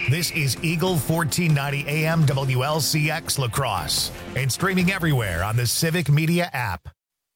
This is Eagle 1490 AM WLCX La Crosse and streaming everywhere on the Civic Media app.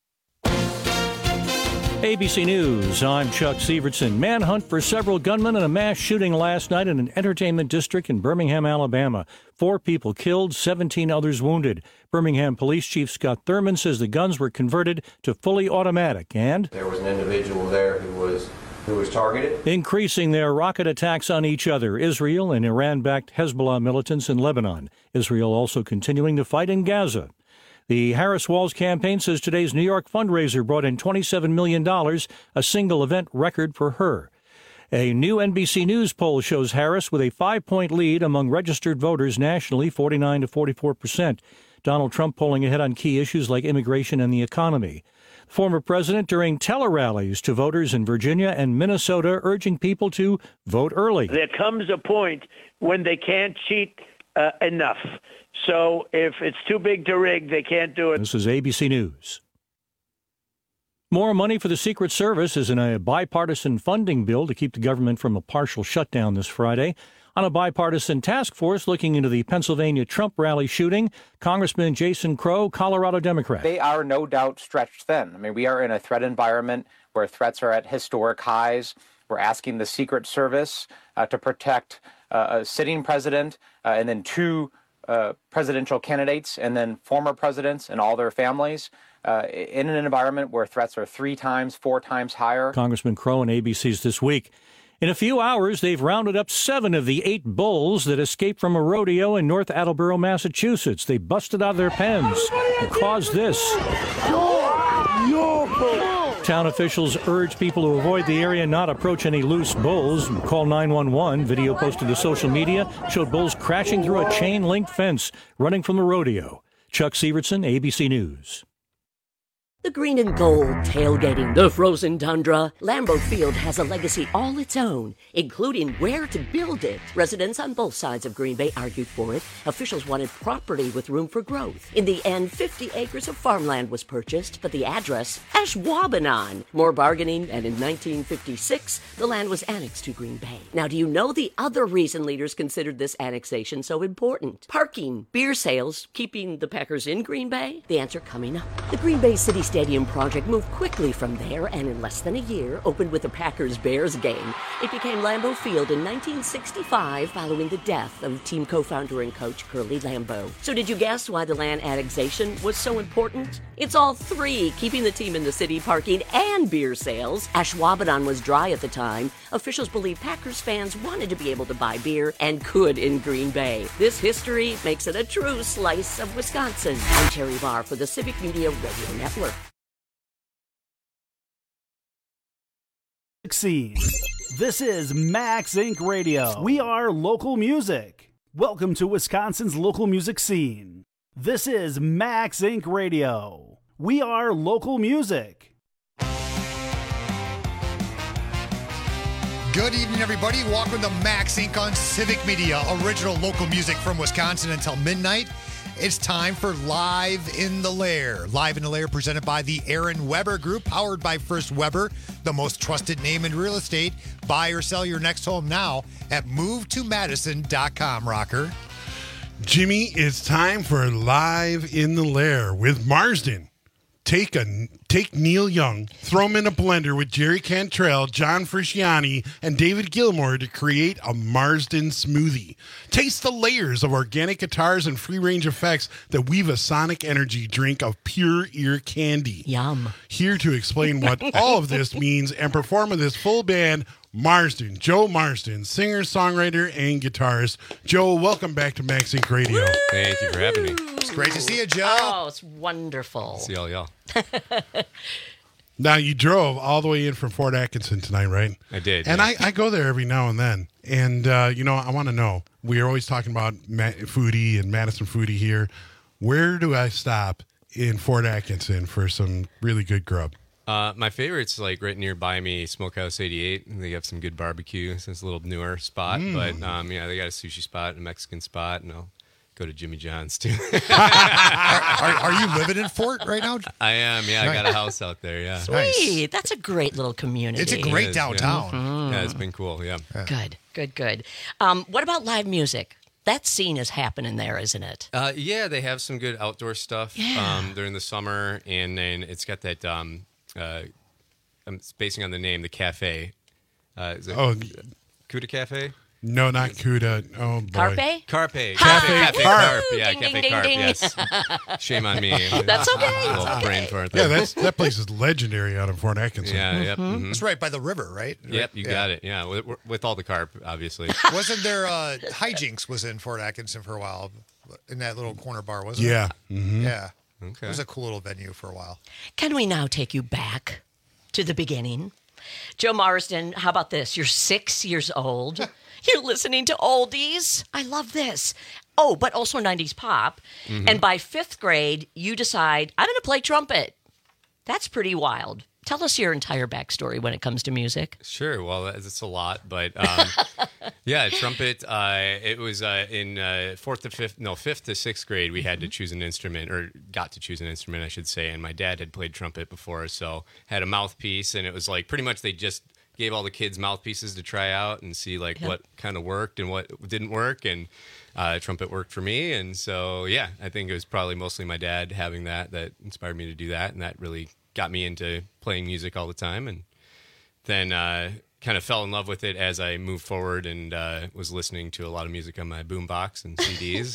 ABC News, I'm Chuck Sievertson. Manhunt for several gunmen in a mass shooting last night in an entertainment district in Birmingham, Alabama. 4 people killed, 17 others wounded. Birmingham Police Chief Scott Thurman says the guns were converted to fully automatic and there was an individual there who was targeted. Increasing their rocket attacks on each other, Israel and Iran-backed Hezbollah militants in Lebanon. Israel also continuing to fight in Gaza. The Harris Walls campaign says today's New York fundraiser brought in $27 million, a single event record for her. A new NBC News poll shows Harris with a 5-point lead among registered voters nationally, 49 to 44%. Donald Trump polling ahead on key issues like immigration and the economy. Former president during tele-rallies to voters in Virginia and Minnesota urging people to vote early. There comes a point when they can't cheat enough. So if it's too big to rig, they can't do it. This is ABC News. More money for the Secret Service is in a bipartisan funding bill to keep the government from a partial shutdown this Friday. On a bipartisan task force looking into the Pennsylvania Trump rally shooting, Congressman Jason Crow, Colorado Democrat. They are no doubt stretched thin. I mean, we are in a threat environment where threats are at historic highs. We're asking the Secret Service to protect a sitting president and then 2 presidential candidates and then former presidents and all their families in an environment where threats are 3 times, 4 times higher. Congressman Crow on ABC's This Week. In a few hours, they've rounded up 7 of the 8 bulls that escaped from a rodeo in North Attleboro, Massachusetts. They busted out of their pens and caused this. Town officials urge people to avoid the area and not approach any loose bulls. Call 911. Video posted to social media showed bulls crashing through a chain-link fence, running from the rodeo. Chuck Sievertson, ABC News. The green and gold tailgating the frozen tundra. Lambeau Field has a legacy all its own, including where to build it. Residents on both sides of Green Bay argued for it. Officials wanted property with room for growth. In the end, 50 acres of farmland was purchased, but the address, Ashwaubenon. More bargaining, and in 1956, the land was annexed to Green Bay. Now, do you know the other reason leaders considered this annexation so important? Parking, beer sales, keeping the Packers in Green Bay? The answer coming up. The Green Bay City Stadium project moved quickly from there and in less than a year opened with a Packers-Bears game. It became Lambeau Field in 1965 following the death of team co-founder and coach Curly Lambeau. So did you guess why the land annexation was so important? It's all 3, keeping the team in the city, parking, and beer sales. Ashwaubenon was dry at the time. Officials believe Packers fans wanted to be able to buy beer and could in Green Bay. This history makes it a true slice of Wisconsin. I'm Terry Barr for the Civic Media Radio Network. This is Max Inc. Radio. We are local music. Welcome to Wisconsin's local music scene. This is Max Inc. Radio. We are local music. Good evening, everybody. Welcome to Max Inc. on Civic Media, original local music from Wisconsin until midnight. It's time for Live in the Lair. Live in the Lair presented by the Aaron Weber Group, powered by First Weber, the most trusted name in real estate. Buy or sell your next home now at movetomadison.com, Rocker. Jimmy, it's time for Live in the Lair with Marsden. Take Neil Young, throw him in a blender with Jerry Cantrell, John Frusciante, and David Gilmour to create a Marsden smoothie. Taste the layers of organic guitars and free-range effects that weave a sonic energy drink of pure ear candy. Yum. Here to explain what all of this means and perform with his full band, Marsden, Joe Marsden, singer, songwriter, and guitarist. Joe, welcome back to Max Inc. Radio. Thank you for having me. It's great to see you, Joe. Oh, it's wonderful. See all y'all. Now, you drove all the way in from Fort Atkinson tonight, right? I did. And yeah. I go there every now and then. And, I want to know. We are always talking about foodie and Madison foodie here. Where do I stop in Fort Atkinson for some really good grub? My favorite's like right nearby me, Smokehouse 88. And they have some good barbecue. So it's a little newer spot. But, they got a sushi spot, a Mexican spot, and I'll go to Jimmy John's too. Are you living in Fort right now? I am. Yeah, I got a house out there. Yeah, Sweet. Nice. That's a great little community. It's a great downtown. Yeah. Mm-hmm. Yeah, it's been cool. Yeah. Good. What about live music? That scene is happening there, isn't it? Yeah, they have some good outdoor stuff during the summer, and then it's got that. I'm spacing on the name, the cafe. Is it Cuda Cafe? No, not Cuda. Oh, boy. Carpe? Cafe Carp. Yeah, Ding, Cafe ding, Carp, ding, ding. yes. Shame on me. That's okay. A little brain fart Yeah, there. that place is legendary out in Fort Atkinson. Yeah, yep. Mm-hmm. It's right by the river, right? Yep, you got it. Yeah, with all the carp, obviously. Wasn't there Hijinks was in Fort Atkinson for a while in that little corner bar, wasn't Yeah. it? Mm-hmm. Yeah. Okay. It was a cool little venue for a while. Can we now take you back to the beginning? Joe Marsden, how about this? You're 6 years old. You're listening to oldies. I love this. Oh, but also 90s pop. Mm-hmm. And by 5th grade, you decide, I'm going to play trumpet. That's pretty wild. Tell us your entire backstory when it comes to music. Sure. Well, it's a lot, but yeah, trumpet. It was in 5th to 6th grade. We had to choose an instrument, or got to choose an instrument, I should say. And my dad had played trumpet before, so had a mouthpiece, and it was like pretty much they just gave all the kids mouthpieces to try out and see what kind of worked and what didn't work, and trumpet worked for me. And so yeah, I think it was probably mostly my dad having that inspired me to do that, and that really got me into playing music all the time. And then kind of fell in love with it as I moved forward, and was listening to a lot of music on my boombox and CDs.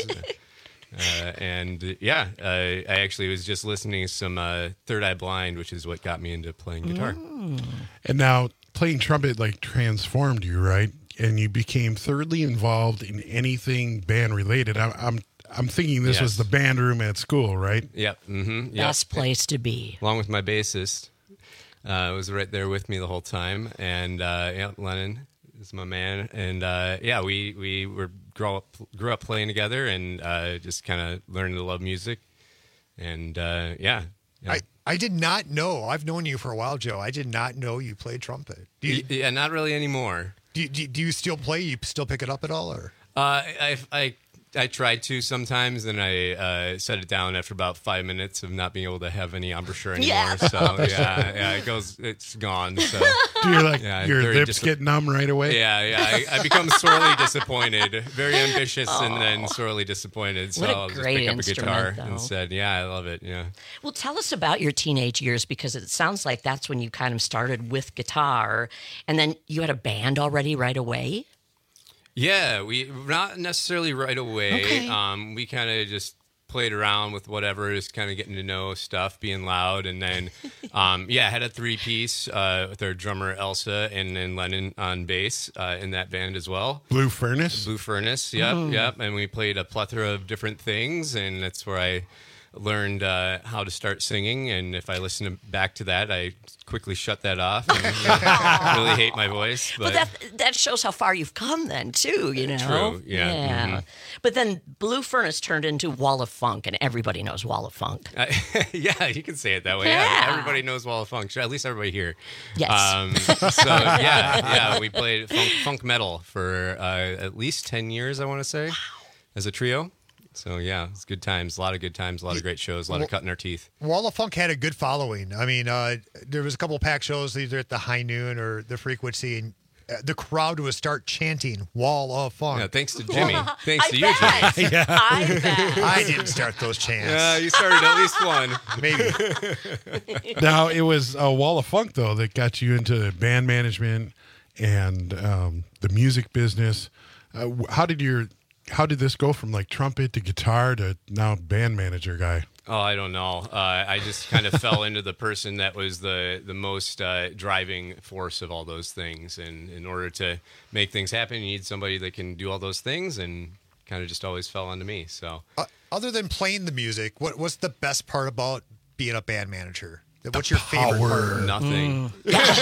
I actually was just listening to some Third Eye Blind, which is what got me into playing guitar. And now playing trumpet transformed you, right? And you became thoroughly involved in anything band related. I'm thinking this was the band room at school, right? Yep. Mm-hmm. Yep. Best place to be. Along with my bassist, was right there with me the whole time, and Lennon is my man, and we grew up playing together, and just kind of learning to love music, and I did not know. I've known you for a while, Joe. I did not know you played trumpet. Yeah, not really anymore. Do you still play? You still pick it up at all, or? I tried to sometimes, and I set it down after about 5 minutes of not being able to have any embouchure anymore. Yeah. So it's gone. So Do your lips get numb right away? Yeah. I become sorely disappointed. Very ambitious, and then sorely disappointed. So What a I'll just great pick up a guitar instrument, though. instead. Yeah, I love it. Yeah. Well, tell us about your teenage years, because it sounds like that's when you kind of started with guitar, and then you had a band already right away. Yeah, we not necessarily right away. Okay. We kind of just played around with whatever, just kind of getting to know stuff, being loud, and then had a 3-piece with our drummer Elsa and then Lennon on bass in that band as well. Blue Furnace, yep. And we played a plethora of different things, and that's where I learned how to start singing. And if I listen back to that, I quickly shut that off and really hate my voice. But that shows how far you've come then, too, you know? True, yeah. Mm-hmm. But then Blue Furnace turned into Wall of Funk, and everybody knows Wall of Funk. Yeah, you can say it that way. Yeah, everybody knows Wall of Funk. At least everybody here. Yes. We played funk metal for at least 10 years, I want to say, as a trio. So, yeah, it's good times, a lot of good times, a lot of great shows, a lot of cutting our teeth. Wall of Funk had a good following. I mean, there was a couple of packed shows either at the High Noon or the Frequency, and the crowd would start chanting Wall of Funk. Yeah, thanks to Jimmy. Thanks to you, Jimmy. Yeah. I bet. I didn't start those chants. Yeah, you started at least one. Maybe. Now, it was a Wall of Funk, though, that got you into band management and the music business. How did this go from trumpet to guitar to now band manager guy? Oh, I don't know. I just kind of fell into the person that was the most driving force of all those things. And in order to make things happen, you need somebody that can do all those things, and kind of just always fell onto me. So, other than playing the music, what's the best part about being a band manager? What's your favorite part? Nothing. That's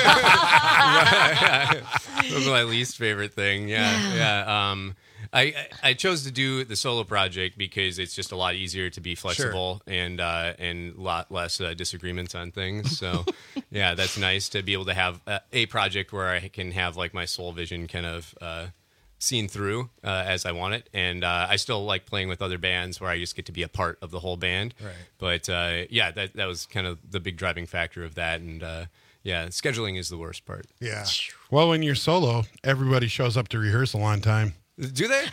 my least favorite thing. Yeah. I chose to do the solo project because it's just a lot easier to be flexible and a lot less disagreements on things. So, yeah, that's nice to be able to have a project where I can have my soul vision kind of seen through as I want it, and I still like playing with other bands where I just get to be a part of the whole band. Right. But yeah, that was kind of the big driving factor of that, and yeah, scheduling is the worst part. Yeah. Well, when you're solo, everybody shows up to rehearsal on time. Do they?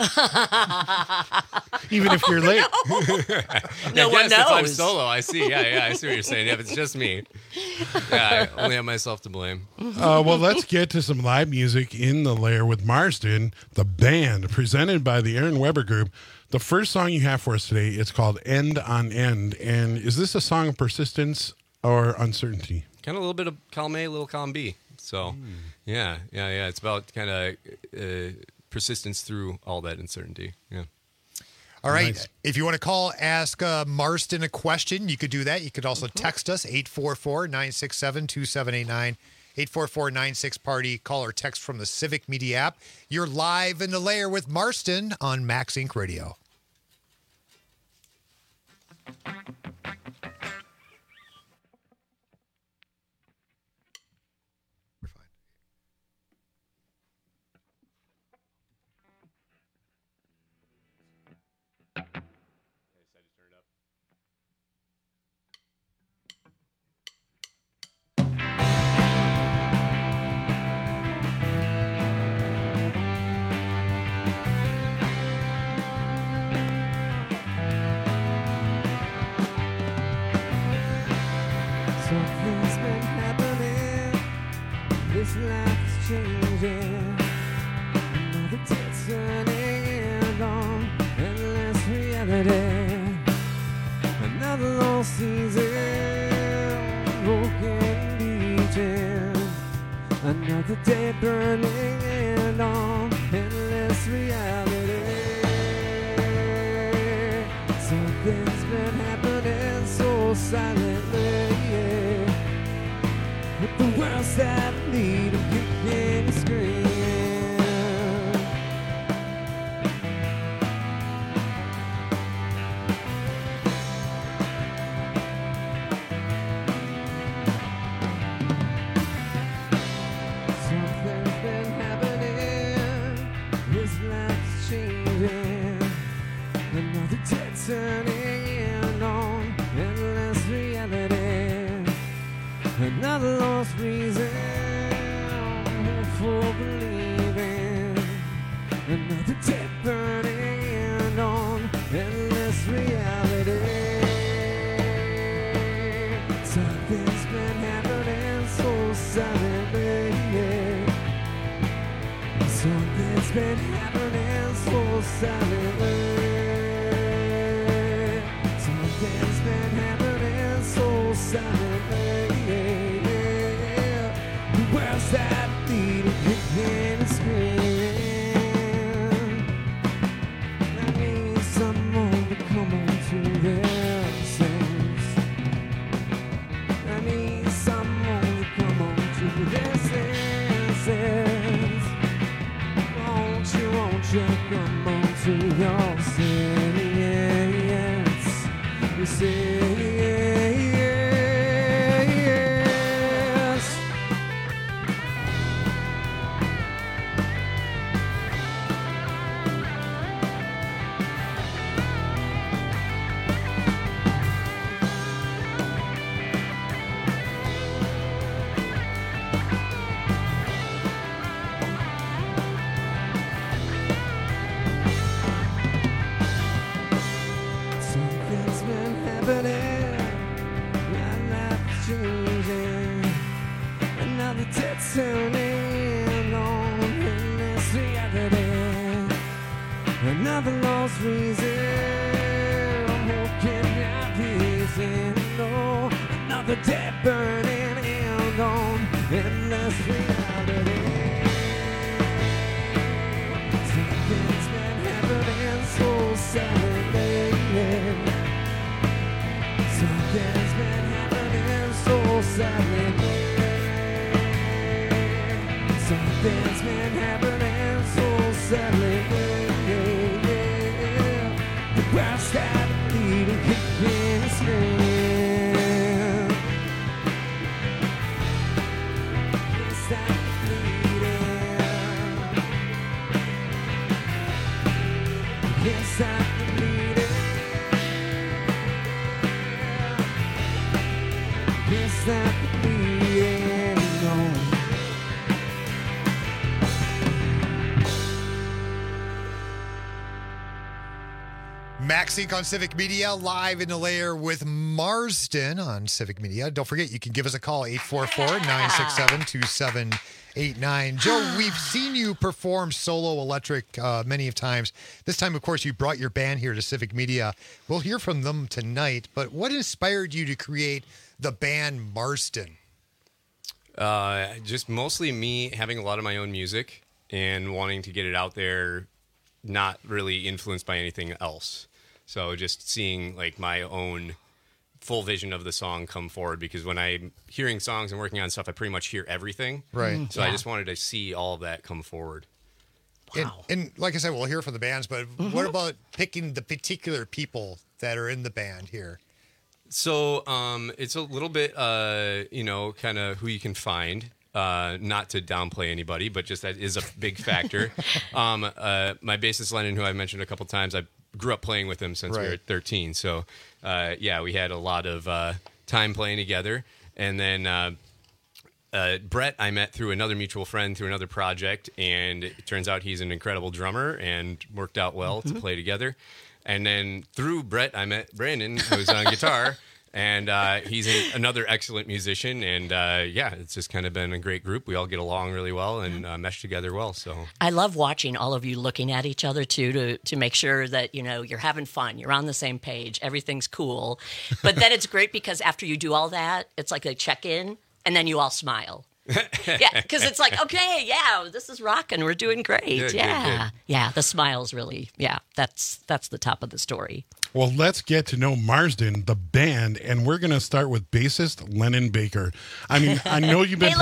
Even if you're late. No one knows. If I'm solo, I see. Yeah, I see what you're saying. Yeah, if it's just me, yeah, I only have myself to blame. Well, let's get to some live music in the Lair with Marsden, the band, presented by the Aaron Weber Group. The first song you have for us today, it's called End on End. And is this a song of persistence or uncertainty? Kind of a little bit of column A, a little column B. So, yeah. It's about kind of persistence through all that uncertainty. Yeah. All right. Nice. If you want to call, ask Marsden a question, you could do that. You could also text us, 844-967-2789, 844-96-PARTY. Call or text from the Civic Media app. You're live in the Lair with Marsden on Max Inc. Radio. Something's been happening. This life is changing. Another day turning on endless reality. Another lost season, broken beaten. Another day burning on endless reality. Something's been happening so silently. With the words that need of you can scream. Something's been happening. This life's changing. Another day turning on endless reality. Another lost reason for believing. Another day burning on endless reality. Something's been happening so silently. Something's been happening so silently. Something's been happening so silently. The words that lead and kick and scream. I need someone to come on to their senses. I need someone to come on to their senses. Won't you come on to your senses? You say yes. Something's been happening. My life's changing. Another day turning on endless reality. Another lost reason. I'm walking out reason. No, another day burning and on endless reality. Something's been happening so silently. Something's been happening so silently. Something's been happening so silently. The grass that lead and kick and scream. It's that bleeding. Can't stop the bleeding. Can't stop the bleeding. No. Max Inc. on Civic Media, live in the lair with Marsden on Civic Media. Don't forget, you can give us a call, 844-967-2789. Joe, we've seen you perform solo electric many of times. This time, of course, you brought your band here to Civic Media. We'll hear from them tonight, but what inspired you to create the band Marsden? Just mostly me having a lot of my own music and wanting to get it out there, not really influenced by anything else. So just seeing like my own full vision of the song come forward, because when I'm hearing songs and working on stuff, I pretty much hear everything. Right. So I just wanted to see all of that come forward. Wow. And like I said, we'll hear from the bands, but what about picking the particular people that are in the band here? So it's a little bit, kind of who you can find. Not to downplay anybody, but just that is a big factor. My bassist Lennon, who I mentioned a couple times, I grew up playing with him since we were 13. So, we had a lot of time playing together. And then Brett, I met through another mutual friend through another project, and it turns out he's an incredible drummer and worked out well to play together. And then through Brett, I met Brandon, who's on guitar. And he's another excellent musician, and it's just kind of been a great group. We all get along really well and mesh together well. So I love watching all of you looking at each other too, to make sure that you're having fun, you're on the same page, everything's cool. But then it's great because after you do all that, it's like a check-in, and then you all smile. Yeah, because it's like, okay, yeah, this is rocking, we're doing great. Good. Yeah, the smiles really, that's the top of the story. Well, let's get to know Marsden, the band, and we're going to start with bassist Lennon Baker. I mean, I know you've been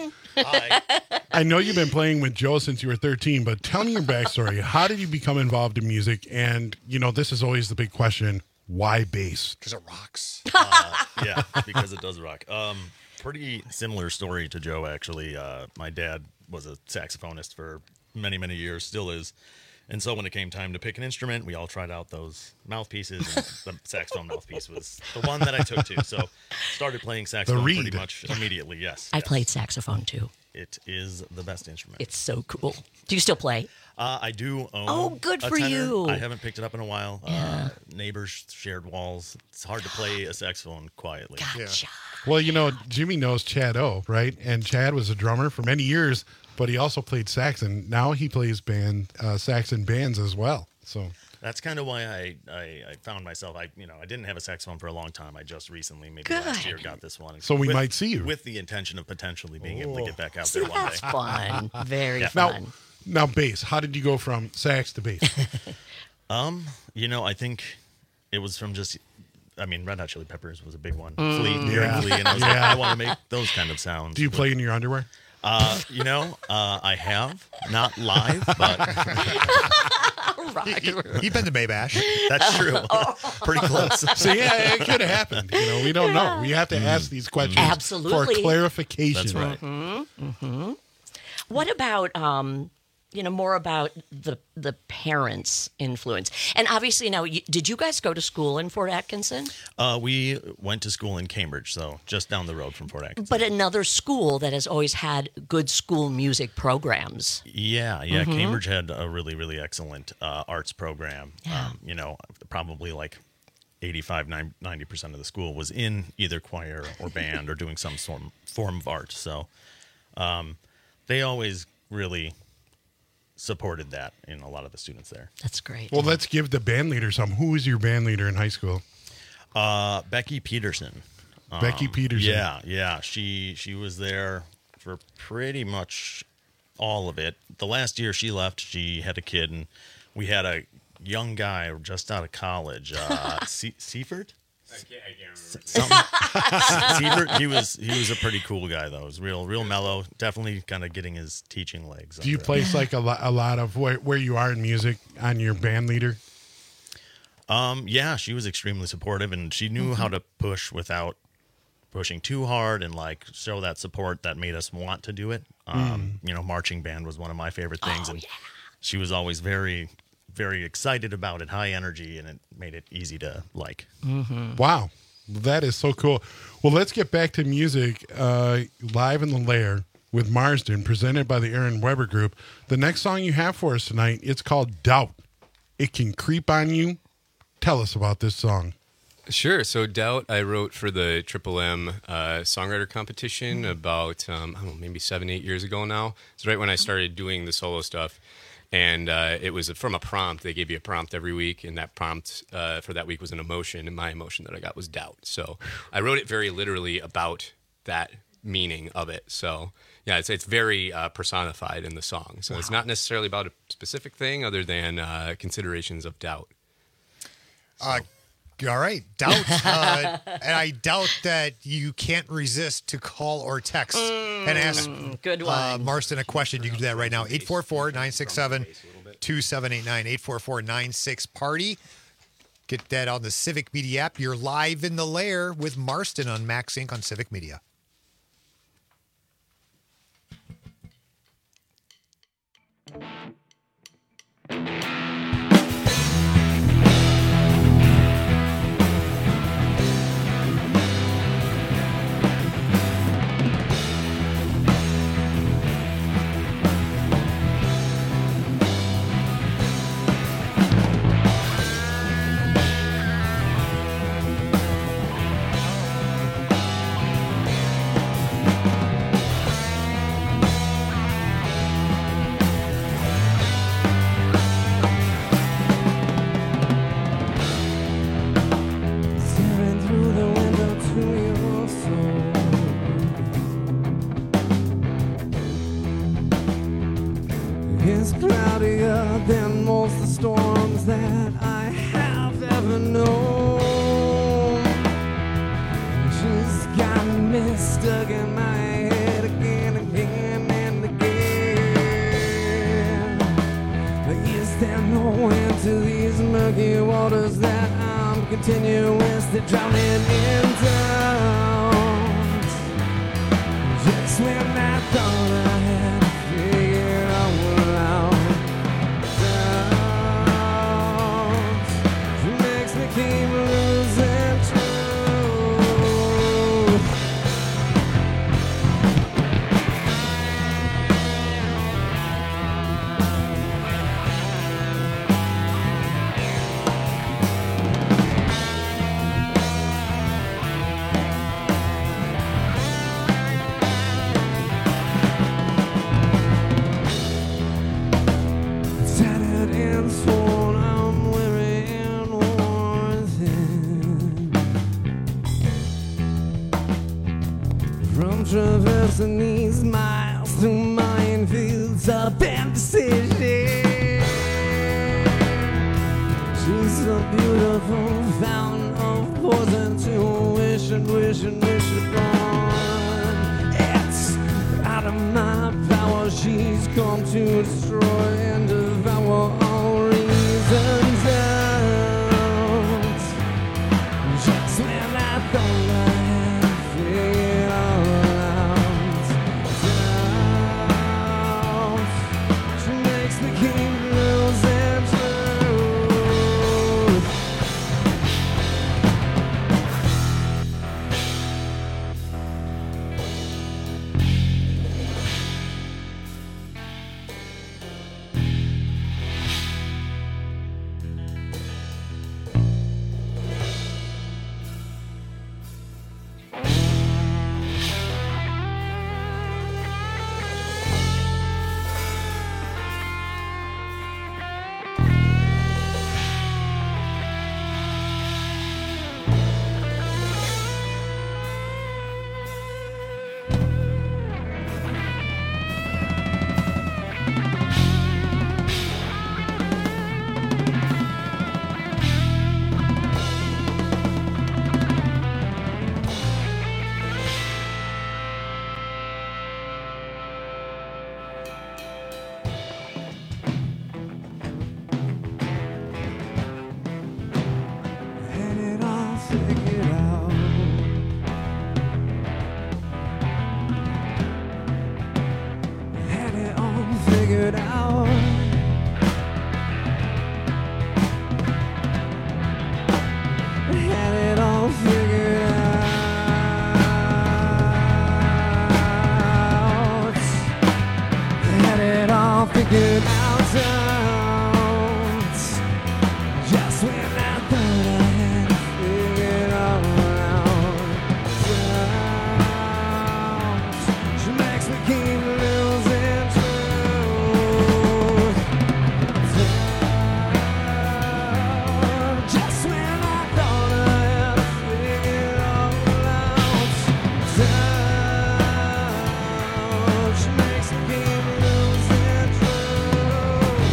I know you've been playing with Joe since you were 13, but tell me your backstory. How did you become involved in music? And, this is always the big question, why bass? Because it rocks. Yeah, because it does rock. Pretty similar story to Joe, actually. My dad was a saxophonist for many, many years, still is. And so when it came time to pick an instrument, we all tried out those mouthpieces, and the saxophone mouthpiece was the one that I took to. So started playing saxophone pretty much immediately, yes. I played saxophone too. It is the best instrument. It's so cool. Do you still play? I do own good a for tenor. you. I haven't picked it up in a while. Yeah. Neighbors shared walls. It's hard to play a saxophone quietly. Gotcha. Well, Jimmy knows Chad O, right? And Chad was a drummer for many years, but he also played sax, and now he plays sax in bands as well. So that's kind of why I found myself. I didn't have a saxophone for a long time. I just recently, maybe last year, got this one. So we might see you with the intention of potentially being able to get back out there one day. That's fun. Very fun. Now, bass. How did you go from sax to bass? I think it was from just. Red Hot Chili Peppers was a big one. Mm. Flea, and I was like, I want to make those kind of sounds. Do you play in your underwear? I have, not live, but you've been to Maybash. That's true. Pretty close. So yeah, it could have happened. We don't know. We have to ask these questions Absolutely. for clarification. That's right. Mm-hmm. What about more about the parents' influence? And obviously now, did you guys go to school in Fort Atkinson? We went to school in Cambridge, so just down the road from Fort Atkinson. But another school that has always had good school music programs. Yeah. Mm-hmm. Cambridge had a really, really excellent arts program. Yeah. Probably like 85-90% of the school was in either choir or band or doing some form of art. So they always really supported that in a lot of the students there. That's great. Well, let's give the band leader some. Who was your band leader in high school? Becky Peterson. Becky Peterson. Yeah. She was there for pretty much all of it. The last year she left, she had a kid, and we had a young guy just out of college, Seifert? I can't remember. Seifert, he was a pretty cool guy though. He was real mellow. Definitely kind of getting his teaching legs. Do you place like a lot of where you are in music on your band leader? Yeah, she was extremely supportive, and she knew how to push without pushing too hard, and like show that support that made us want to do it. Marching band was one of my favorite things, and she was always very, very excited about it, high energy, and it made it easy to like. Mm-hmm. Wow. That is so cool. Well, let's get back to music. Live in the Lair with Marsden, presented by the Aaron Weber Group. The next song you have for us tonight, it's called Doubt. It Can Creep on You. Tell us about this song. Sure. So Doubt I wrote for the Triple M songwriter competition about, I don't know, maybe 7-8 years ago now. It's right when I started doing the solo stuff. And it was from a prompt. They gave you a prompt every week, and that prompt for that week was an emotion, and my emotion that I got was doubt. So I wrote it very literally about that meaning of it. So yeah, it's very personified in the song. So It's not necessarily about a specific thing other than considerations of doubt. All right, doubt. And I doubt that you can't resist to call or text and ask good one. Marsden a question. You can do that right now. 844-967-2789. 844-96-PARTY. Get that on the Civic Media app. You're live in the Lair with Marsden on Max Inc. on Civic Media. It's cloudier than most of the storms that I have ever known. She's got me stuck in my head again and again. Is there no end to these murky waters that I'm continuously drowning in doubt? Just when I thought I had figured out what doubt, it makes me keep losing truth. Tattered and torn, I'm weary and worn thin. From traversing these miles through minefields of indecision, she's a beautiful fountain of poison to wish and wish and wish it gone. It's out of my power, she's come to destroy and devour all reasons out. Just when I thought I had figured all out, doubt, she makes me keep losing truth. Had it all figured out. Had it all figured out. walking out out. Just when I thought I had figured all out. She makes me keep losing truth. Just when I thought I had figured all out. She makes me keep losing truth.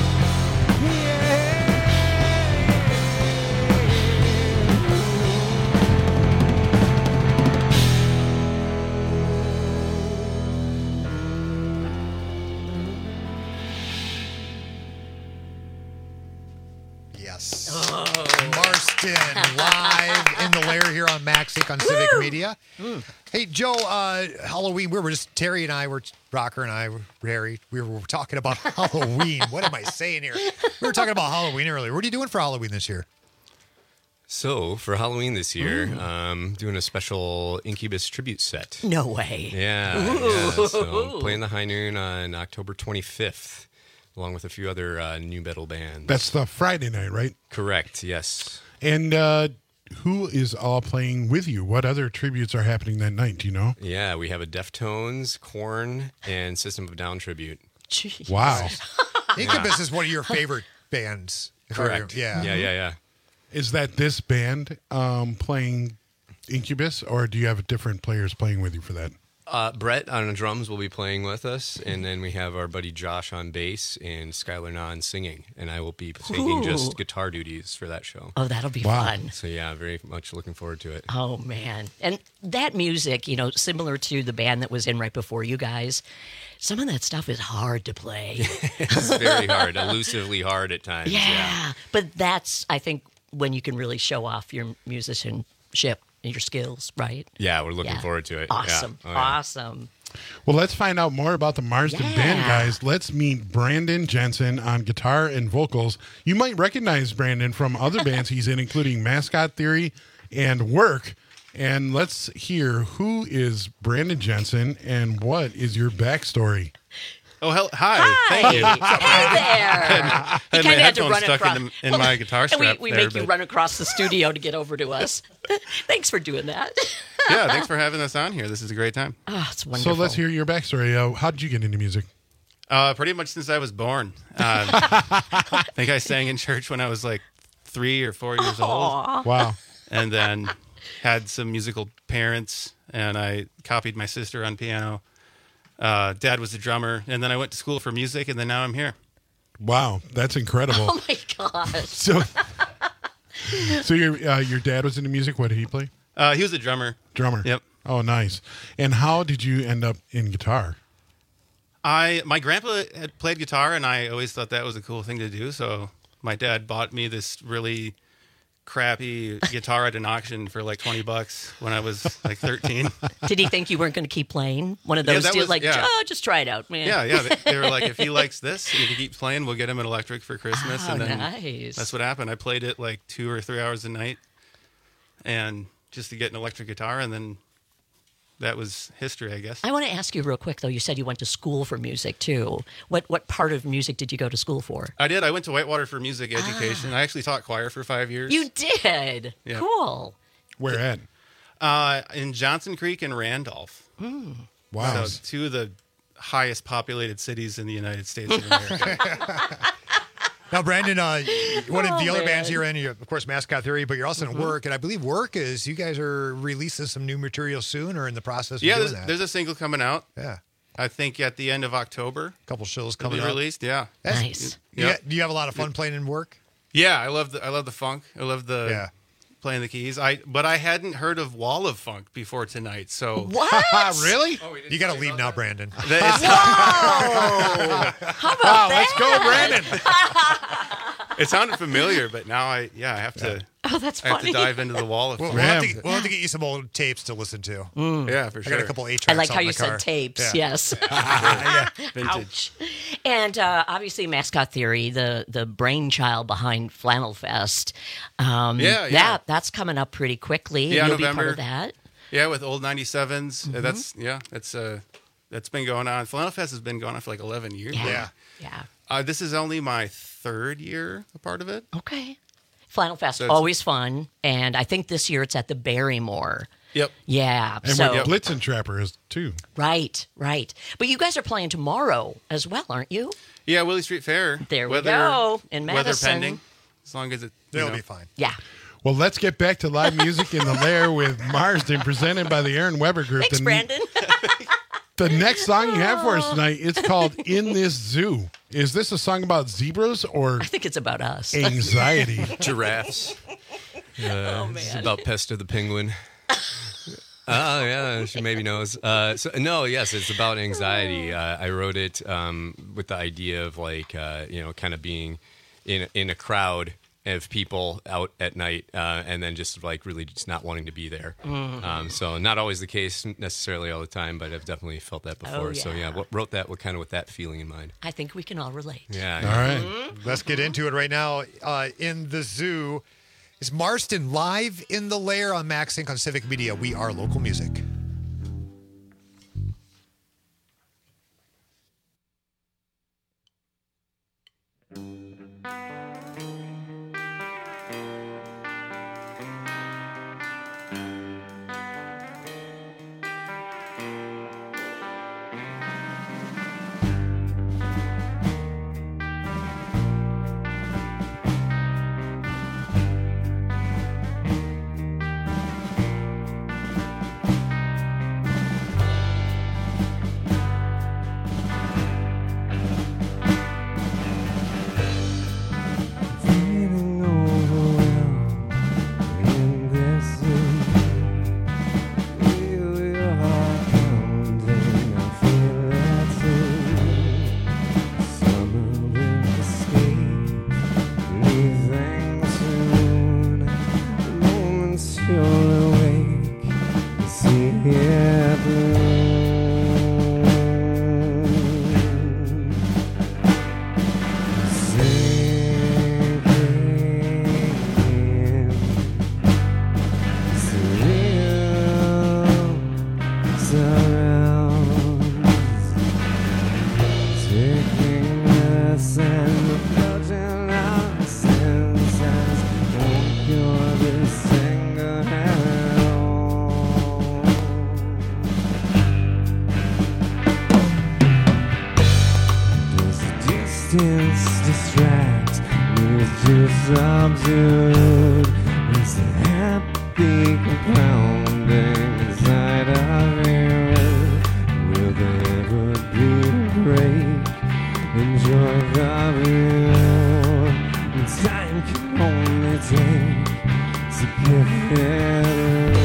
Yes. Marston live in the lair here on Max Inc. on Civic Media. Hey, Joe, Halloween, we were just, Terry and I were, Rocker and I, Harry, we were talking about Halloween. What am I saying here? We were talking about Halloween earlier. What are you doing for Halloween this year? So for Halloween this year, doing a special Incubus tribute set. No way. Yeah. So playing the High Noon on October 25th, along with a few other new metal bands. That's the Friday night, right? Correct. Yes. And who is all playing with you? What other tributes are happening that night? Do you know? Yeah, we have a Deftones, Korn, and System of a Down tribute. Jeez. Wow. Incubus is one of your favorite bands. Correct. Yeah. Is that this band playing Incubus, or do you have different players playing with you for that? Brett on the drums will be playing with us, and then we have our buddy Josh on bass and Skylar Nahn singing, and I will be taking just guitar duties for that show. Oh, that'll be fun. So yeah, very much looking forward to it. Oh, man. And that music, you know, similar to the band that was in right before you guys, some of that stuff is hard to play. It's very hard, elusively hard at times. Yeah. But that's, I think, when you can really show off your musicianship and your skills, right? Yeah, we're looking forward to it. Awesome. Yeah. Oh, yeah. Awesome. Well, let's find out more about the Marsden Band, guys. Let's meet Brandon Jensen on guitar and vocals. You might recognize Brandon from other bands he's in, including Mascot Theory and Work. And let's hear who is Brandon Jensen and what is your backstory. Oh, hi. Thank you. Hey there. I had my headphones stuck in my guitar strap. And we make you run across the studio to get over to us. Thanks for doing that. Yeah, thanks for having us on here. This is a great time. Oh, it's wonderful. So let's hear your backstory. How did you get into music? Pretty much since I was born. I think I sang in church when I was like 3 or 4 years old. Wow. And then had some musical parents, and I copied my sister on piano. Dad was a drummer, and then I went to school for music, and then now I'm here. Wow, that's incredible. Oh my gosh. So your dad was into music. What did he play? He was a drummer. Drummer. Yep. Oh, nice. And how did you end up in guitar? My grandpa had played guitar, and I always thought that was a cool thing to do. So my dad bought me this really crappy guitar at an auction for like $20 when I was like 13. Did he think you weren't going to keep playing? One of those just try it out, man. Yeah. They were like, if he likes this, if he keeps playing, we'll get him an electric for Christmas. Oh, and then nice. That's what happened. I played it like 2 or 3 hours a night, and just to get an electric guitar, and then that was history, I guess. I want to ask you real quick, though. You said you went to school for music, too. What part of music did you go to school for? I did. I went to Whitewater for music education. I actually taught choir for 5 years. You did? Yeah. Cool. Where at? In Johnson Creek and Randolph. Wow. So 2 of the highest populated cities in the United States of America. Now, Brandon, one of the other bands you're in, of course, Mascot Theory, but you're also in Work, and I believe Work is, you guys are releasing some new material soon or in the process of doing that. There's a single coming out. Yeah. I think at the end of October. A couple shows coming out. Released, yeah. Nice. Do you have a lot of fun playing in Work? Yeah, I love the funk. I love playing the keys. But I hadn't heard of Wall of Funk before tonight. So what? Really? You got to leave now, Brandon. Whoa! How about that? Let's go, Brandon. It sounded familiar, but now I have to. Oh, that's I have funny. to dive into the Wall of Funk. We'll have to get you some old tapes to listen to. Yeah, for sure. I got a couple 8-tracks. I like how in you the car. said tapes. Yeah. Yes. Vintage. Ouch. And obviously, Mascot Theory, the brainchild behind Flannel Fest. That's coming up pretty quickly. Yeah, You'll November. be part of that. Yeah, with old 97s. That's been going on. Flannel Fest has been going on for like 11 years. Yeah. This is only my third year a part of it. Okay. Flannel Fest, So it's- always fun. And I think this year it's at the Barrymore. Yep. Yeah. And so, with Blitzen Trapper is too. Right. But you guys are playing tomorrow as well, aren't you? Yeah, Willie Street Fair. There we go. In Weather Madison. pending. As long as it. They'll be fine. Yeah. Well, let's get back to live music in the Lair with Marsden, presented by the Aaron Weber Group. Thanks, Brandon. The next song you have for us tonight, it's called In This Zoo. Is this a song about zebras or I think it's about us. anxiety? Giraffes. It's about Pester the penguin. Oh, yeah, she maybe knows. Yes, it's about anxiety. I wrote it with the idea of kind of being in a crowd of people out at night, and then just really just not wanting to be there. Mm-hmm. So not always the case necessarily all the time, but I've definitely felt that before. Oh, So yeah. wrote that with that feeling in mind. I think we can all relate. Yeah. All right. Let's get into it right now. In the Zoo is Marsden live in the Lair on Max Inc. on Civic Media. We are local music. Feeling overwhelmed in this zoo. Feel your heart pounding, I feel that too. Summer will escape, leaving soon. The moments you're awake, you see it bloom. Distance distract me just observe. It's the happy compounding inside of you. Will there ever be a break? Enjoy the view. Time can only take to get it.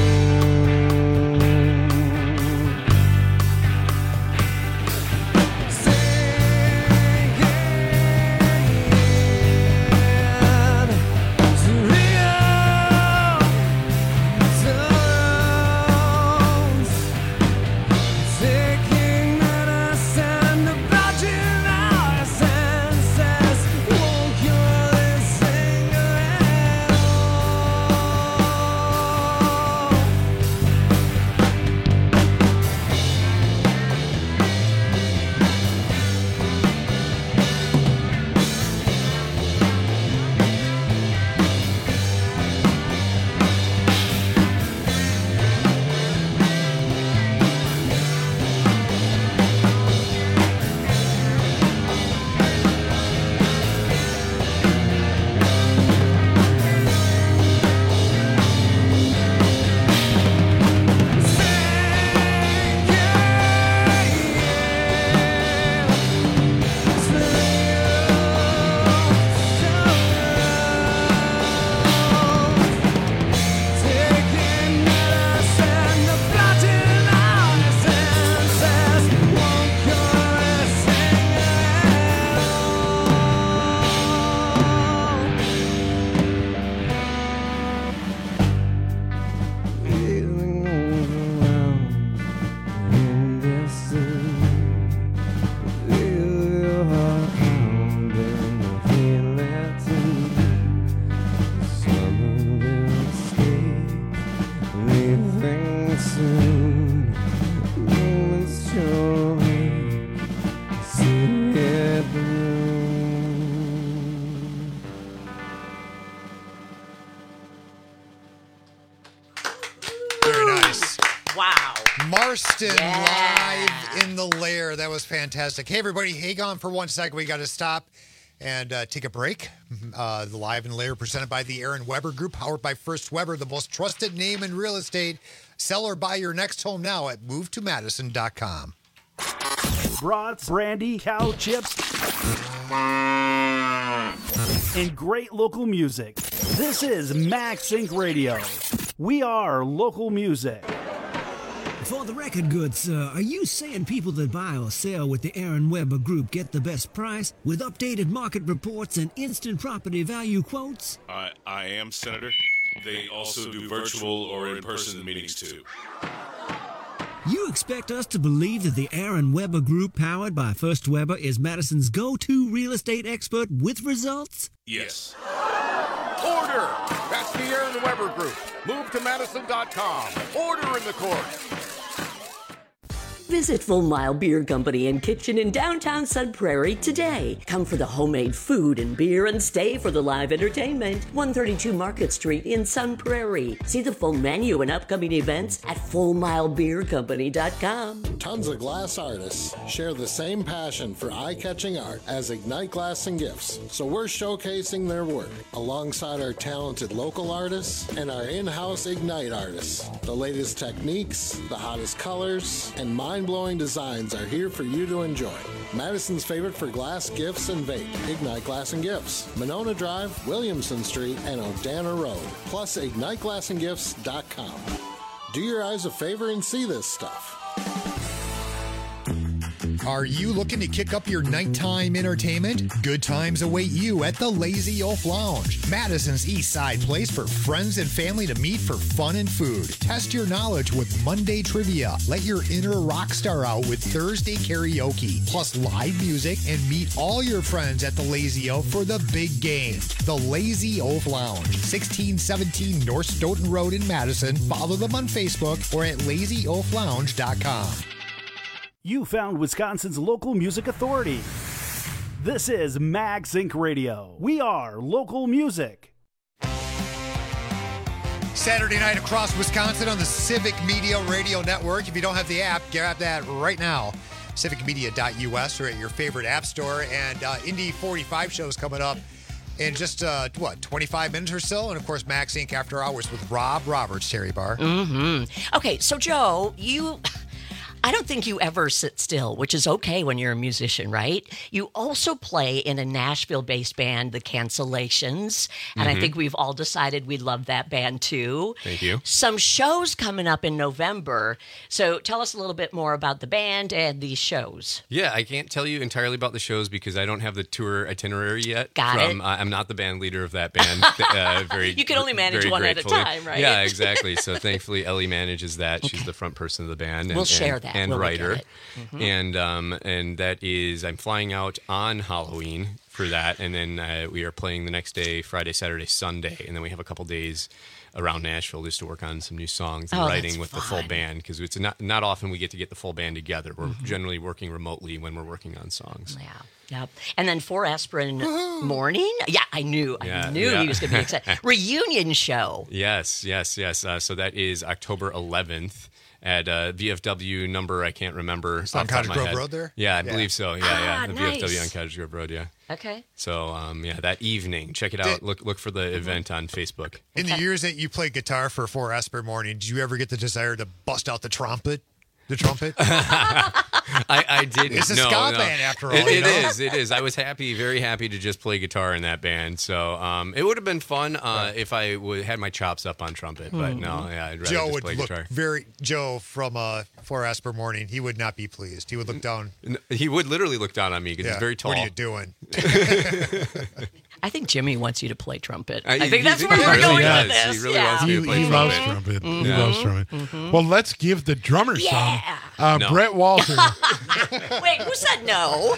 Wow. Marston live in the lair. That was fantastic. Hey, everybody, hang on for 1 second. We got to stop and take a break. The Live in the Lair presented by the Aaron Weber Group, powered by First Weber, the most trusted name in real estate. Sell or buy your next home now at movetomadison.com. Brats, brandy, cow chips, and great local music. This is Max Inc. Radio. We are local music. For the record, good sir, are you saying people that buy or sell with the Aaron Weber Group get the best price with updated market reports and instant property value quotes? I am, Senator. They also do virtual or in-person meetings, too. You expect us to believe that the Aaron Weber Group, powered by First Weber, is Madison's go-to real estate expert with results? Yes. Order! That's the Aaron Weber Group. Move to Madison.com. Order in the court. Visit Full Mile Beer Company and Kitchen in downtown Sun Prairie today. Come for the homemade food and beer and stay for the live entertainment. 132 Market Street in Sun Prairie. See the full menu and upcoming events at FullMileBeerCompany.com. Tons of glass artists share the same passion for eye-catching art as Ignite Glass and Gifts, so we're showcasing their work alongside our talented local artists and our in-house Ignite artists. The latest techniques, the hottest colors, and mind-blowing designs are here for you to enjoy. Madison's favorite for glass, gifts, and vape. Ignite Glass and Gifts. Monona Drive, Williamson Street, and Odana Road. Plus, IgniteGlassandGifts.com. Do your eyes a favor and see this stuff. Are you looking to kick up your nighttime entertainment? Good times await you at the Lazy Oaf Lounge, Madison's East Side place for friends and family to meet for fun and food. Test your knowledge with Monday trivia. Let your inner rock star out with Thursday karaoke, plus live music, and meet all your friends at the Lazy Oaf for the big game. The Lazy Oaf Lounge, 1617 North Stoughton Road in Madison. Follow them on Facebook or at lazyoaflounge.com. You found Wisconsin's local music authority. This is Max Inc. Radio. We are local music. Saturday night across Wisconsin on the Civic Media Radio Network. If you don't have the app, grab that right now. civicmedia.us or at your favorite app store. And Indy 45 shows coming up in just, 25 minutes or so. And, of course, Max Inc. After Hours with Rob Roberts, Terry Barr. Mm-hmm. Okay, so, Joe, I don't think you ever sit still, which is okay when you're a musician, right? You also play in a Nashville-based band, The Cancellations, and I think we've all decided we love that band too. Thank you. Some shows coming up in November. So tell us a little bit more about the band and these shows. Yeah, I can't tell you entirely about the shows because I don't have the tour itinerary yet. Got it. I'm not the band leader of that band. You can only manage one gratefully. at a time, right? Yeah, exactly. So thankfully, Ellie manages that. Okay. She's the front person of the band. We'll share that. And writer. Mm-hmm. And that is, I'm flying out on Halloween for that, and then we are playing the next day, Friday, Saturday, Sunday, and then we have a couple days around Nashville just to work on some new songs and writing with the full band, because it's not often we get to get the full band together. We're generally working remotely when we're working on songs. Yeah. Yep. And then 4 Aspirin Morning. Yeah, I knew he was going to be excited. Reunion show. Yes. So that is October 11th. At VFW number, I can't remember. It's on Cottage Grove Road there? Yeah, I believe so. Yeah. The nice. VFW on Cottage Grove Road, yeah. Okay. So, that evening, check it out. Look for the event on Facebook. In the years that you played guitar for 4 Aspirin Morning, did you ever get the desire to bust out the trumpet? The trumpet? I didn't. It's a ska band after all. It is. I was very happy to just play guitar in that band. So it would have been fun if I had my chops up on trumpet. But no, I'd rather Joe just would play look guitar. Joe from 4 Aspirin Morning, he would not be pleased. He would look down. He would literally look down on me because he's very tall. What are you doing? I think Jimmy wants you to play trumpet. I think that's where we're going with this. He really wants me to play trumpet. trumpet. He loves trumpet. Well, let's give the drummer some. No. Brett Walter. Wait, who said no?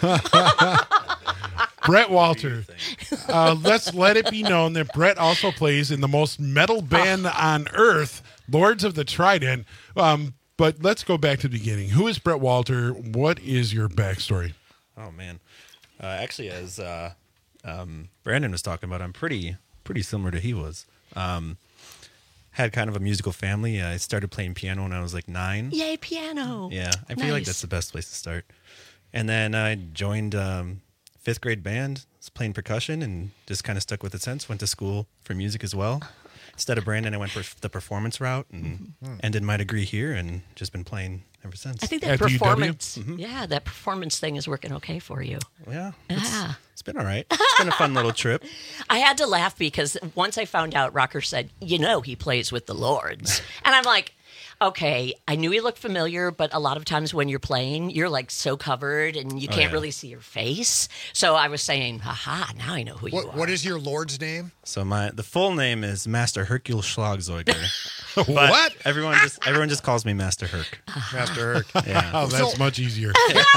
Brett Walter. Let's let it be known that Brett also plays in the most metal band on earth, Lords of the Trident. But let's go back to the beginning. Who is Brett Walter? What is your backstory? Oh, man. Actually, as Brandon was talking about, I'm pretty similar to he was. had kind of a musical family. I started playing piano when I was like 9. Yay, piano. Yeah, I feel like that's the best place to start. And then I joined 5th grade band, was playing percussion, and just kind of stuck with it since. Went to school for music as well. Instead of Brandon, I went for the performance route and ended my degree here, and just been playing ever since. I think that performance, that performance thing is working okay for you. Yeah, it's been all right. It's been a fun little trip. I had to laugh because once I found out, Rocker said, he plays with the Lords. And I'm like, okay, I knew he looked familiar, but a lot of times when you're playing, you're like so covered and you can't really see your face. So I was saying, haha, now I know who you are. What is your Lord's name? So the full name is Master Hercule Schlagzeuger. What? Everyone just calls me Master Herc. Master Herc. Yeah. Oh, that's much easier.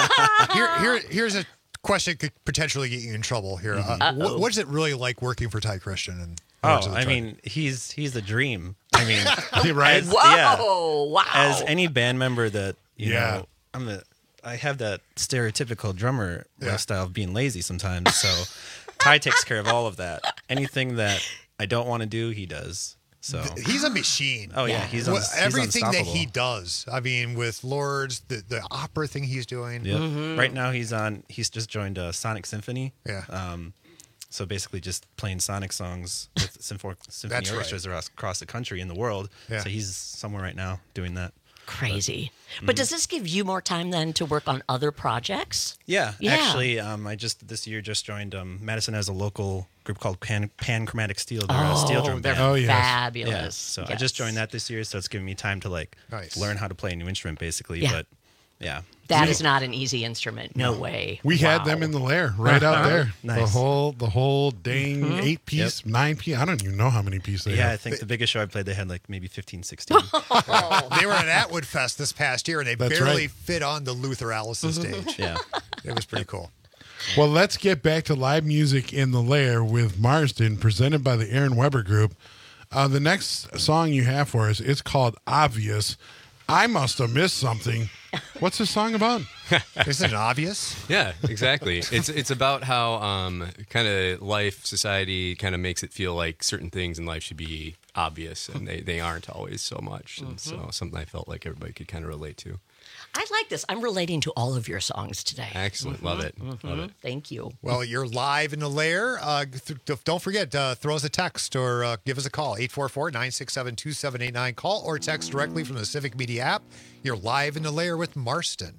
Here's a question that could potentially get you in trouble here. What is it really like working for Ty Christian? And I mean, he's the dream. I mean, right? Wow. As any band member that you know, I have that stereotypical drummer lifestyle of being lazy sometimes. So Ty takes care of all of that. Anything that I don't want to do, he does. So he's a machine. Oh yeah, he's everything that unstoppable. he does. I mean, with Lords, the opera thing he's doing. Yep. Right now he's just joined Sonic Symphony. Yeah. So basically just playing Sonic songs with symphony orchestras across the country and the world. Yeah. So he's somewhere right now doing that. Crazy. But does this give you more time then to work on other projects? Yeah. Actually, I this year joined Madison has a local group called Panchromatic Steel. They're a steel drum band. They're fabulous. Yeah. So I just joined that this year, so it's giving me time to learn how to play a new instrument, basically. Yeah. But yeah, that is not an easy instrument. No way. We had them in the lair right out there. Nice. The whole dang 8-piece, 9-piece. I don't even know how many pieces they had. I think the biggest show I played, they had like maybe 15, 16. They were at Atwood Fest this past year, and they barely fit on the Luther Allison stage. Yeah. It was pretty cool. Well, let's get back to live music in the lair with Marsden, presented by the Aaron Weber Group. The next song you have for us, it's called Obvious. I must have missed something. What's this song about? Isn't it obvious? Yeah, exactly. It's about how kind of life, society kind of makes it feel like certain things in life should be obvious, and they aren't always so much. And so something I felt like everybody could kind of relate to. I like this. I'm relating to all of your songs today. Excellent. Love it. Love it. Thank you. Well, you're live in the lair. Don't forget, throw us a text or give us a call, 844-967-2789. Call or text directly from the Civic Media app. You're live in the lair with Marston.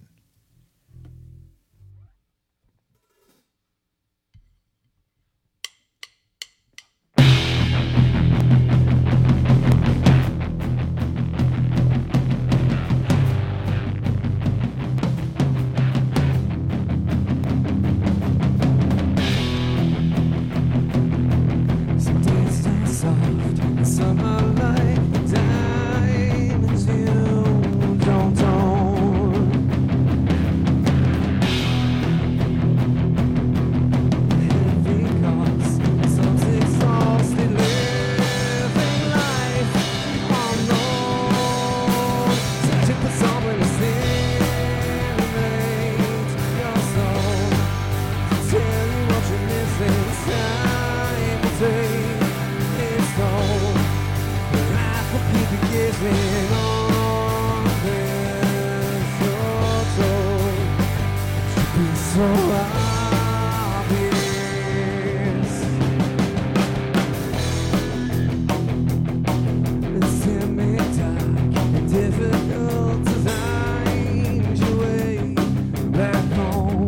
Somehow like diamonds you don't own. Heavy costs, some exhausted living life unknown. Searching for someone to stimulate your soul. Tell you what you're missing, time will take its toll. Giving on this total should be so obvious. It's semi-dark and difficult to find your way back home.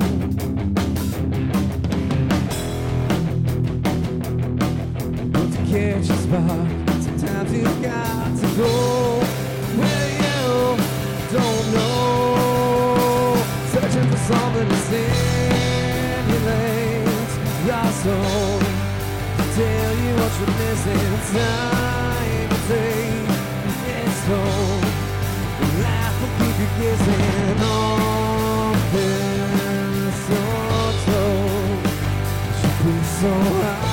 But to catch a spark, sometimes you've got to go where you don't know. Searching for something to stimulate your soul. To tell you what you're missing, time to take its toll. Life will keep you guessing on this toll. Should be so obvious.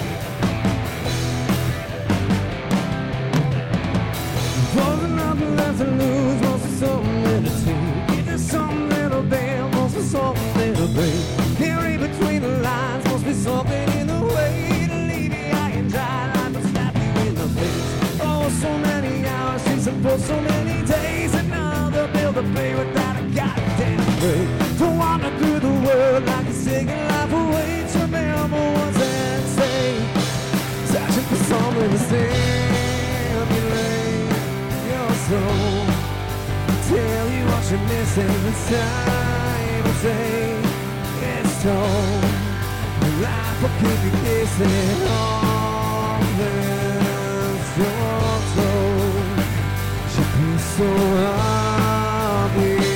There's nothing left to lose, must be something to take. There's some little bell, must be something to break. Here in between the lines, must be something in the way to leave you high and dry. I must slap you in the face. Oh, so many hours, chasing for so many days. Another bill to pay without a goddamn break. To wander through the world like a singing life away. To remember what's at stake. Searching for something to stimulate your soul. Tell you what you're missing. It's time to take its toll. Life will keep you kissing all this your soul. Should be so obvious.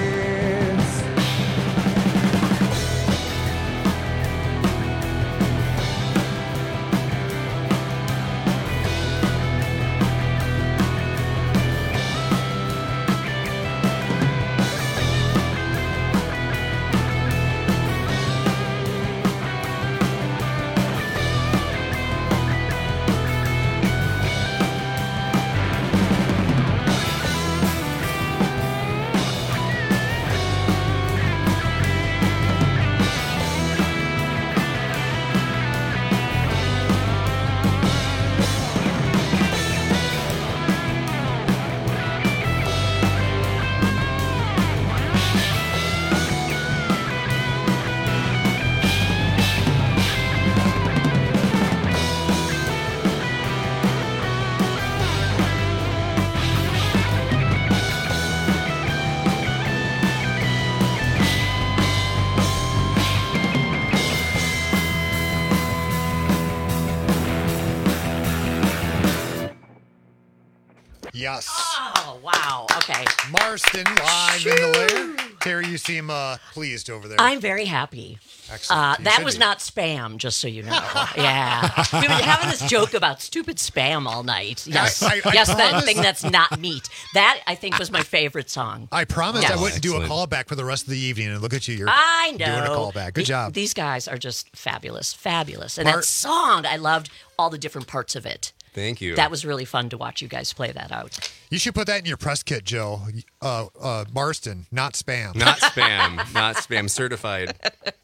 Yes. Oh, wow. Okay. Marston live in the lair. Terry, you seem pleased over there. I'm very happy. Excellent. That was not spam, just so you know. Yeah. We've been having this joke about stupid spam all night. Yes. I Yes, that promise- thing that's not meat. That, I think, was my favorite song. I promised Yes. I wouldn't do a callback for the rest of the evening, and look at you. You're I know. doing a callback. Good job. These guys are just fabulous. Fabulous. And Mar- that song, I loved all the different parts of it. Thank you. That was really fun to watch you guys play that out. You should put that in your press kit, Joe. Marston, not spam. Not spam. Not spam. Certified.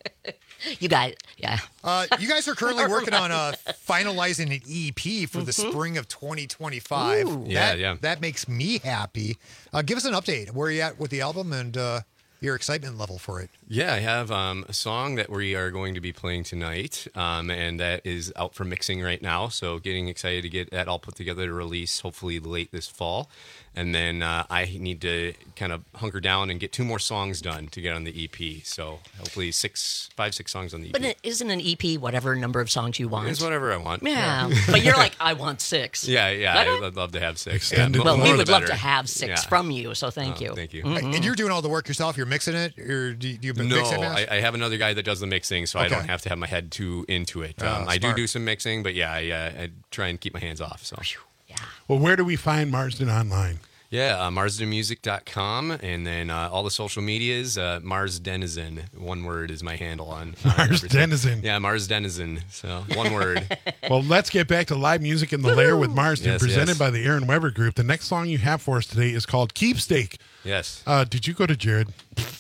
You guys, yeah. You guys are currently working on finalizing an EP for the spring of 2025. Ooh. Yeah. That makes me happy. Give us an update. Where are you at with the album and your excitement level for it? Yeah, I have a song that we are going to be playing tonight, and that is out for mixing right now. So getting excited to get that all put together to release hopefully late this fall. And then I need to kind of hunker down and get 2 more songs done to get on the EP. So hopefully 5, 6 songs on the EP. But it isn't an EP whatever number of songs you want? It's whatever I want. Yeah. But you're like, I want 6. Yeah. Okay. I'd love to have 6. Extended Well, we more would the love better. to have 6 Yeah. from you, so thank you. Thank you. And you're doing all the work yourself? You're mixing it? Or do you No, mix it? I have another guy that does the mixing, so I Okay. don't have to have my head too into it. Oh, I smart. do some mixing, but yeah, I try and keep my hands off. So. Well, where do we find Marsden online? Yeah, marsdenmusic.com, and then all the social medias, Mars Denizen. One word is my handle on Mars everything. Denizen. Yeah, Mars Denizen. So one word. Well, let's get back to live music in the lair with Marsden, Yes, presented yes. by the Aaron Weber Group. The next song you have for us today is called Keepstake. Yes. Did you go to Jared?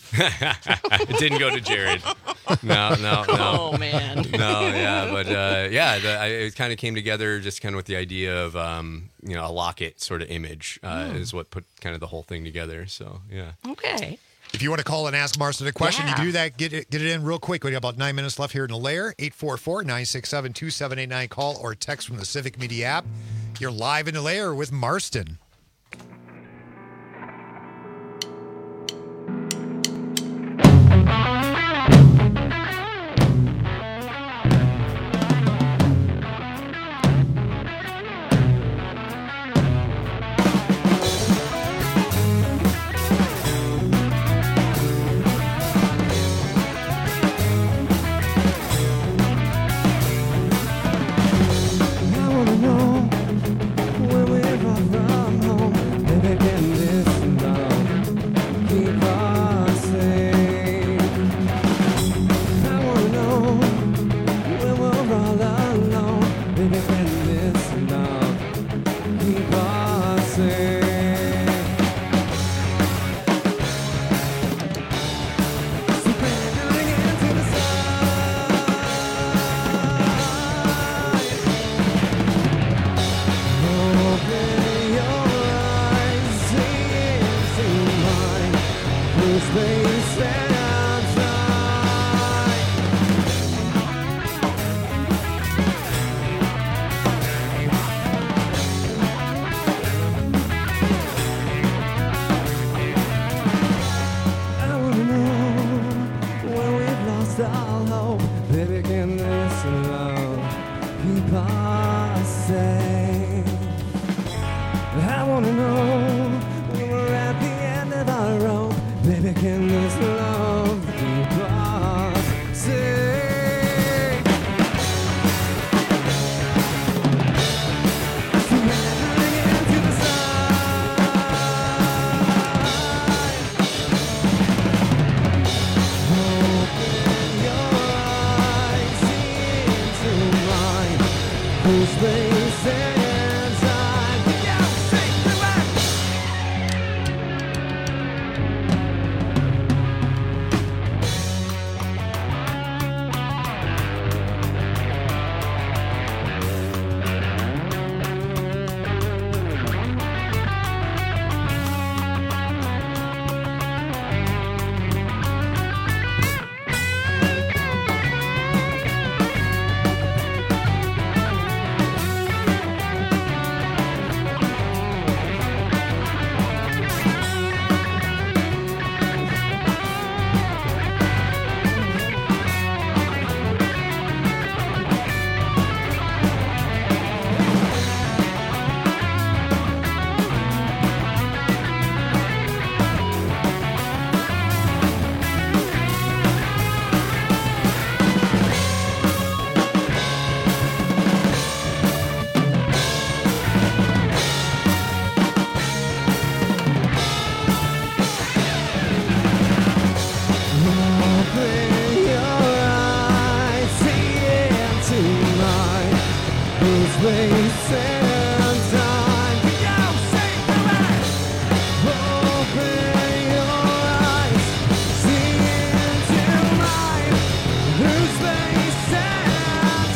It didn't go to Jared. No. Oh, man. No, yeah, but it kind of came together just kind of with the idea of a locket sort of image is what put kind of the whole thing together. So yeah. Okay. If you want to call and ask Marston a question, Yeah. you can do that. Get it in real quick. We got about 9 minutes left here in the lair. 844-967-2789. Call or text from the Civic Media app. You're live in the lair with Marston. I wanna know where we're from. I wanna know when we're at the end of the rope, baby, can this love keep us safe? Surrendering into the sun, open your eyes, see into mine, whose face and time. Yeah, say goodbye. Open your eyes, see into mine, whose face and time. Yeah, say goodbye. Open your eyes, see into mine, whose face and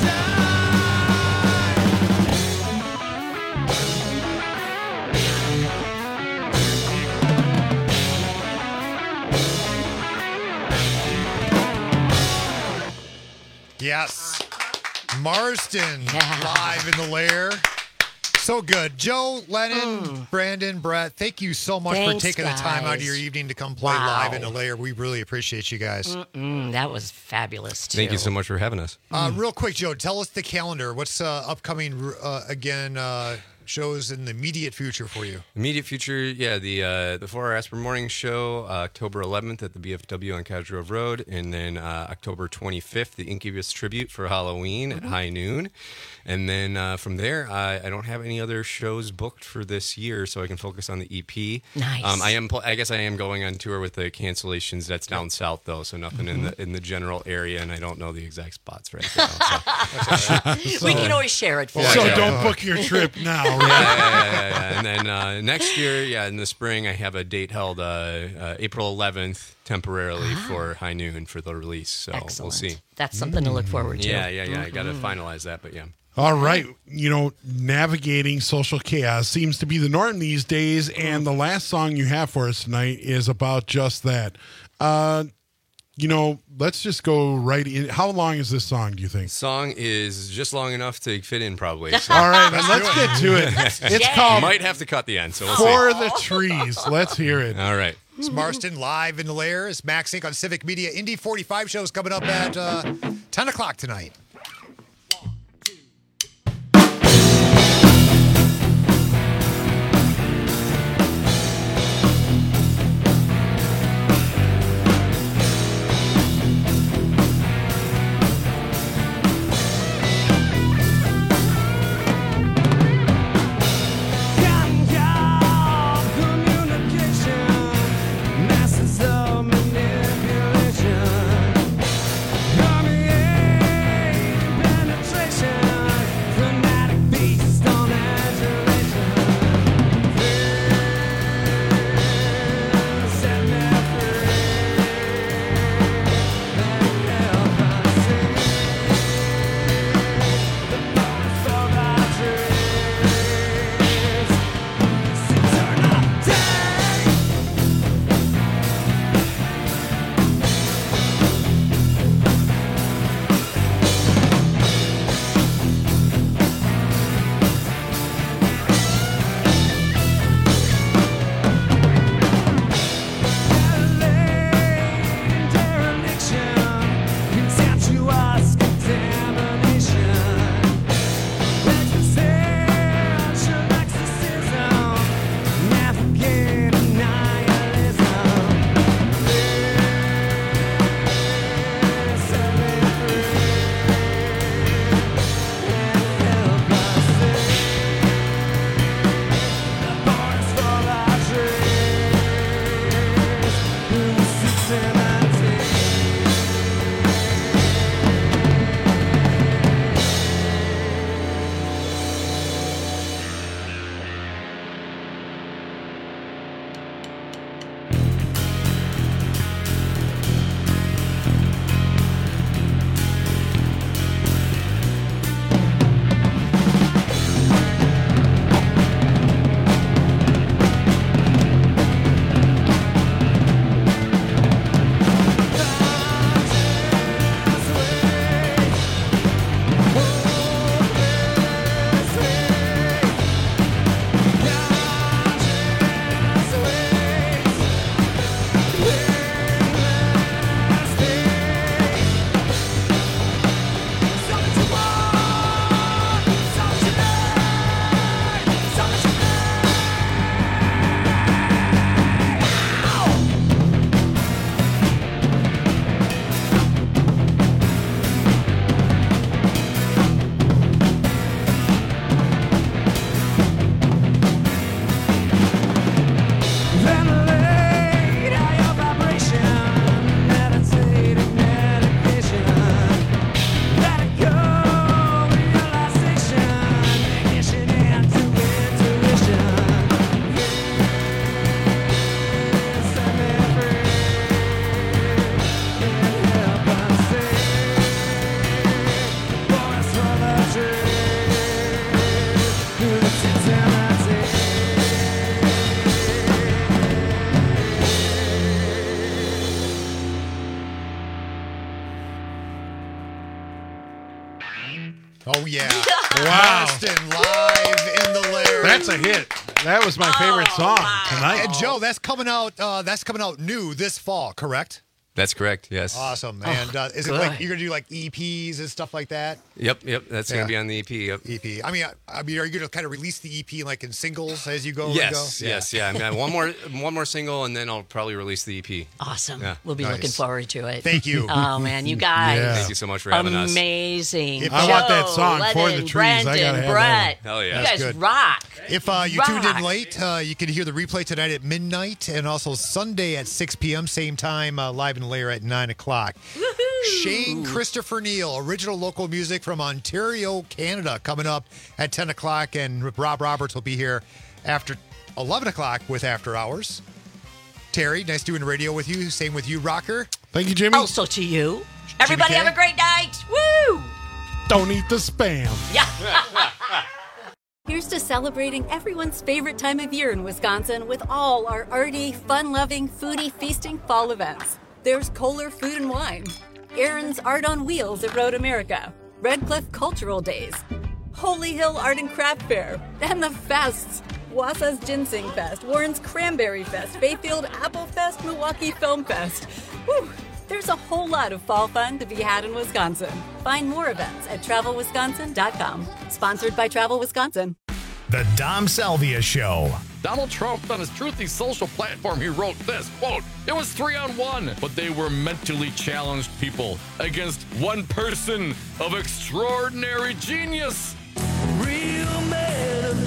Yes. Marston live in the lair. So good. Joe, Lennon, Brandon, Brett, thank you so much Thanks, for taking the time out of guys. your evening to come play Wow. live in the lair. We really appreciate you guys. That was fabulous, too. Thank you so much for having us. Real quick, Joe, tell us the calendar. What's upcoming, shows in the immediate future for you? Immediate future, yeah, the 4-Hour Asper Morning Show, October 11th at the BFW on Cottage Grove Road, and then October 25th, the Incubus Tribute for Halloween at high noon. And then from there, I don't have any other shows booked for this year, so I can focus on the EP. Nice. I guess I am going on tour with the cancellations. That's down south, though, so nothing in the general area, and I don't know the exact spots right now. So. We can always share it for So you. don't book your trip now. Right? Yeah. And then next year, in the spring, I have a date held April 11th temporarily for high noon for the release. So Excellent. we'll see. That's something to look forward to. Yeah. I got to finalize that, but yeah. All right. Navigating social chaos seems to be the norm these days, and the last song you have for us tonight is about just that. Let's just go right in. How long is this song, do you think? Song is just long enough to fit in, probably. So. All right, then let's get to it. It's called Might have to cut the end, so we'll For see. the Trees. Let's hear it. All right. It's Marston live in the lair. It's Max Inc. on Civic Media. Indy 45 shows coming up at 10 o'clock tonight. Masses of manipulation. Permeate Marston, live in the lair. That's a hit. That was my favorite song tonight. And Joe, that's coming out new this fall, correct? That's correct. Yes. Awesome. And is it like you're gonna do like EPs and stuff like that? Yep. That's gonna be on the EP. Yep. EP. I mean, are you gonna kind of release the EP like in singles as you go? Yes. Yeah. I mean, one more single, and then I'll probably release the EP. Awesome. Yeah. We'll be looking forward to it. Thank you. Oh man, you guys. Thank you so much for having us. Amazing. I want that song Joe, For the Lennon, Trees. Brendan, I gotta have Brett. that. Hell yeah. You guys That's good. rock. If you tuned in late, you can hear the replay tonight at midnight and also Sunday at 6 p.m. Same time, live in the lair at 9 o'clock. Woohoo! Shane Christopher Neal, original local music from Ontario, Canada, coming up at 10 o'clock. And Rob Roberts will be here after 11 o'clock with After Hours. Terry, nice doing radio with you. Same with you, Rocker. Thank you, Jimmy. Also to you. Everybody K? have a great night. Woo! Don't eat the spam. Yeah. Here's to celebrating everyone's favorite time of year in Wisconsin with all our arty, fun-loving, foodie, feasting fall events. There's Kohler Food and Wine, Aaron's Art on Wheels at Road America, Red Cliff Cultural Days, Holy Hill Art and Craft Fair, and the fests. Wausau's Ginseng Fest, Warren's Cranberry Fest, Bayfield Apple Fest, Milwaukee Film Fest. Whew. There's a whole lot of fall fun to be had in Wisconsin. Find more events at TravelWisconsin.com. Sponsored by Travel Wisconsin. The Dom Salvia Show. Donald Trump, on his Truthy social platform, he wrote this, quote, "It was 3-on-1, but they were mentally challenged people against one person of extraordinary genius." Real man of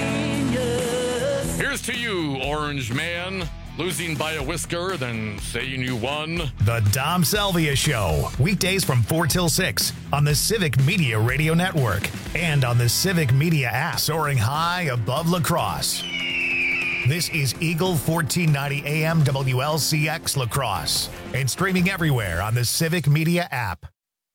genius. Here's to you, Orange Man. Losing by a whisker, then saying you won. The Dom Salvia Show. Weekdays from 4 till 6 on the Civic Media Radio Network and on the Civic Media app, soaring high above La Crosse. This is Eagle 1490 AM WLCX La Crosse and streaming everywhere on the Civic Media app.